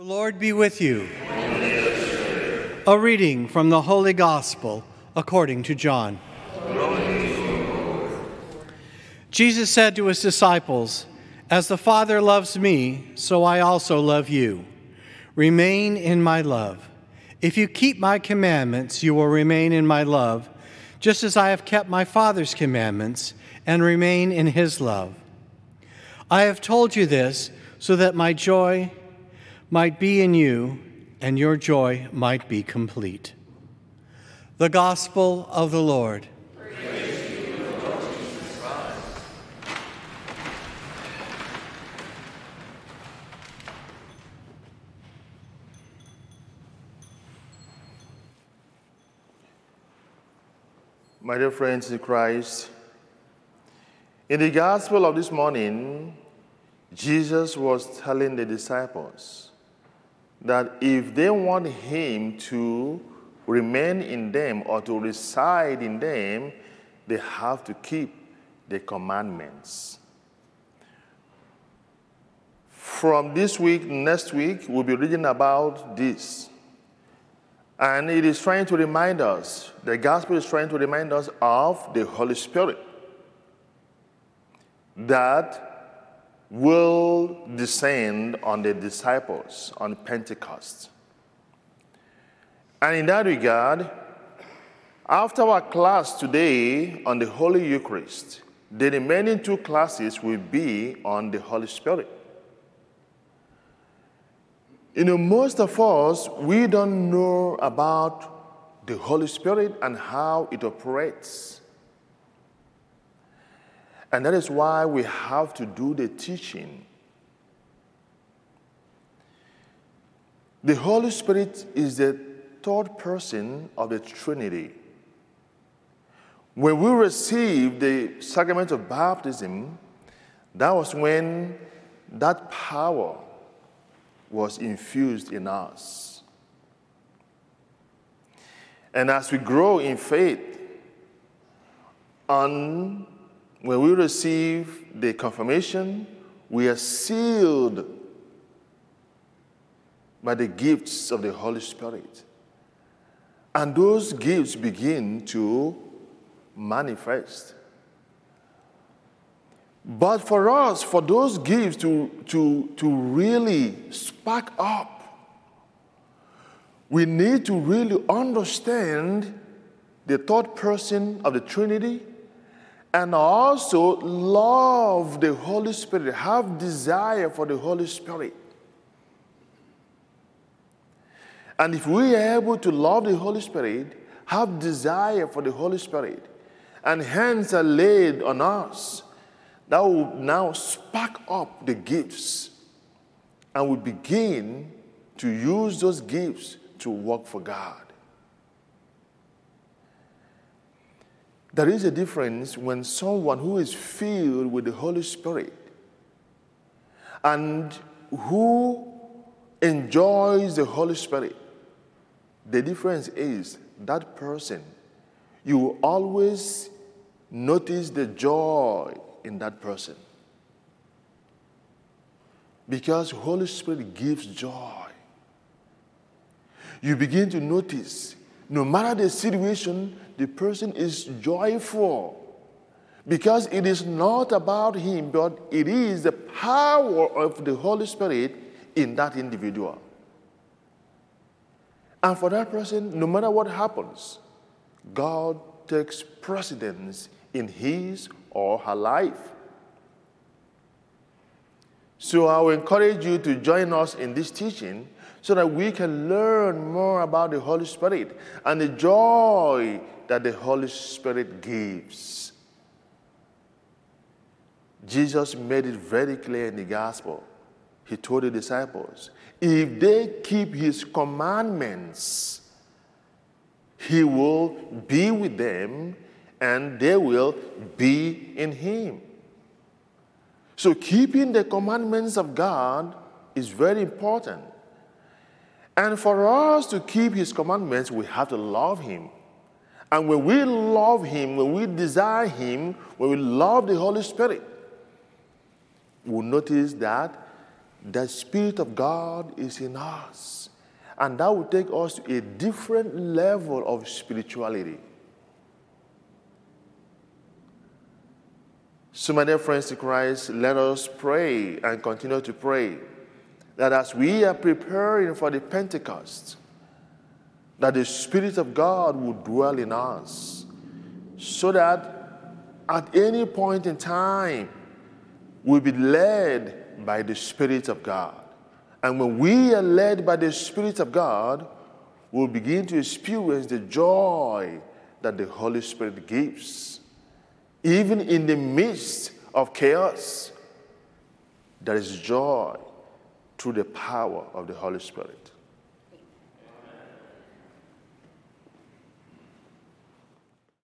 The Lord be with you. A reading from the Holy Gospel according to John. Jesus said to his disciples, "As the Father loves me, so I also love you. Remain in my love. If you keep my commandments, you will remain in my love, just as I have kept my Father's commandments and remain in his love. I have told you this so that my joy might be in you and your joy might be complete." The Gospel of the Lord. Praise to you, Lord Jesus Christ. My dear friends in Christ, in the Gospel of this morning, Jesus was telling the disciples that if they want him to remain in them or to reside in them, they have to keep the commandments. From this week, next week, we'll be reading about this. And it is trying to remind us, the gospel is trying to remind us of the Holy Spirit that will descend on the disciples on Pentecost. And in that regard, after our class today on the Holy Eucharist, the remaining two classes will be on the Holy Spirit. You know, most of us, we don't know about the Holy Spirit and how it operates. And that is why we have to do the teaching. The Holy Spirit is the third person of the Trinity. When we received the sacrament of baptism, that was when that power was infused in us. And as we grow in faith, when we receive the confirmation, we are sealed by the gifts of the Holy Spirit. And those gifts begin to manifest. But for us, for those gifts to really spark up, we need to really understand the third person of the Trinity and also love the Holy Spirit, have desire for the Holy Spirit. And if we are able to love the Holy Spirit, have desire for the Holy Spirit, and hands are laid on us, that will now spark up the gifts, and we begin to use those gifts to work for God. There is a difference when someone who is filled with the Holy Spirit and who enjoys the Holy Spirit, the difference is that person, you will always notice the joy in that person. Because Holy Spirit gives joy. You begin to notice, no matter the situation, the person is joyful. Because it is not about him, but it is the power of the Holy Spirit in that individual. And for that person, no matter what happens, God takes precedence in his or her life. So I will encourage you to join us in this teaching so that we can learn more about the Holy Spirit and the joy that the Holy Spirit gives. Jesus made it very clear in the gospel. He told the disciples, if they keep his commandments, he will be with them and they will be in him. So keeping the commandments of God is very important. And for us to keep his commandments, we have to love him. And when we love him, when we desire him, when we love the Holy Spirit, we'll notice that the Spirit of God is in us. And that will take us to a different level of spirituality. So, my dear friends in Christ, let us pray and continue to pray that as we are preparing for the Pentecost, that the Spirit of God will dwell in us, so that at any point in time, we'll be led by the Spirit of God. And when we are led by the Spirit of God, we'll begin to experience the joy that the Holy Spirit gives. Even in the midst of chaos, there is joy through the power of the Holy Spirit.